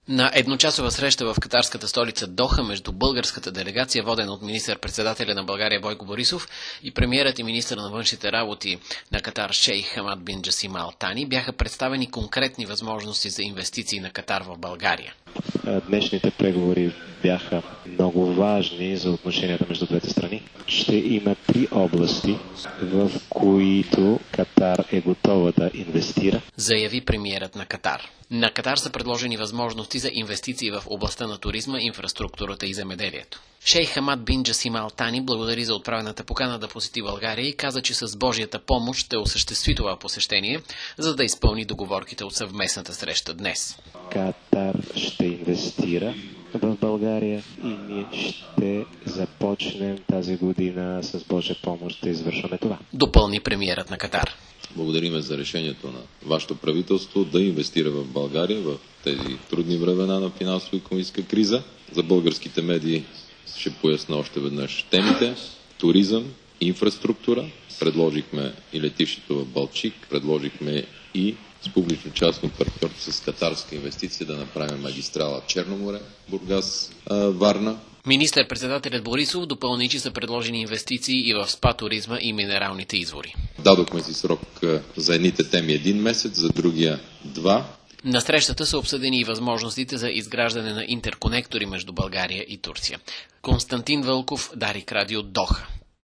На едночасова среща в катарската столица Доха между българската делегация, водена от министър-председателя на България Бойко Борисов, и премиерът и министър на външните работи на Катар шейх Хамад бин Джасим Ал Тани, бяха представени конкретни възможности за инвестиции на Катар в България. Днешните преговори бяха много важни за отношенията между двете страни. Ще има 3 области, в които Катар е готова да инвестира, заяви премиерът на Катар. На Катар са предложени възможности за инвестиции в областта на туризма, инфраструктурата и земеделието. Шейх Хамад бин Джасим Ал Тани благодари за отправената покана да посети България и каза, че с Божията помощ ще осъществи това посещение, за да изпълни договорките от съвместната среща днес. Катар ще инвестира в България и ние ще започнем тази година с Божия помощ да извършваме това, допълни премиерът на Катар. Благодариме за решението на вашето правителство да инвестира в България в тези трудни времена на финансово-икономическа криза. За българските медии ще поясня още веднъж темите: туризъм, инфраструктура. Предложихме и летището в Балчик, предложихме и с публично-частно партньорство с катарска инвестиция да направим магистрала Черно море, Бургас, Варна. Министър-председателят Борисов допълни, че са предложени инвестиции и в спа туризма и минералните извори. Дадохме си срок за едните теми 1 месец, за другия 2. На срещата са обсъдени и възможностите за изграждане на интерконектори между България и Турция. Константин Вълков, Дарик Радио, Доха.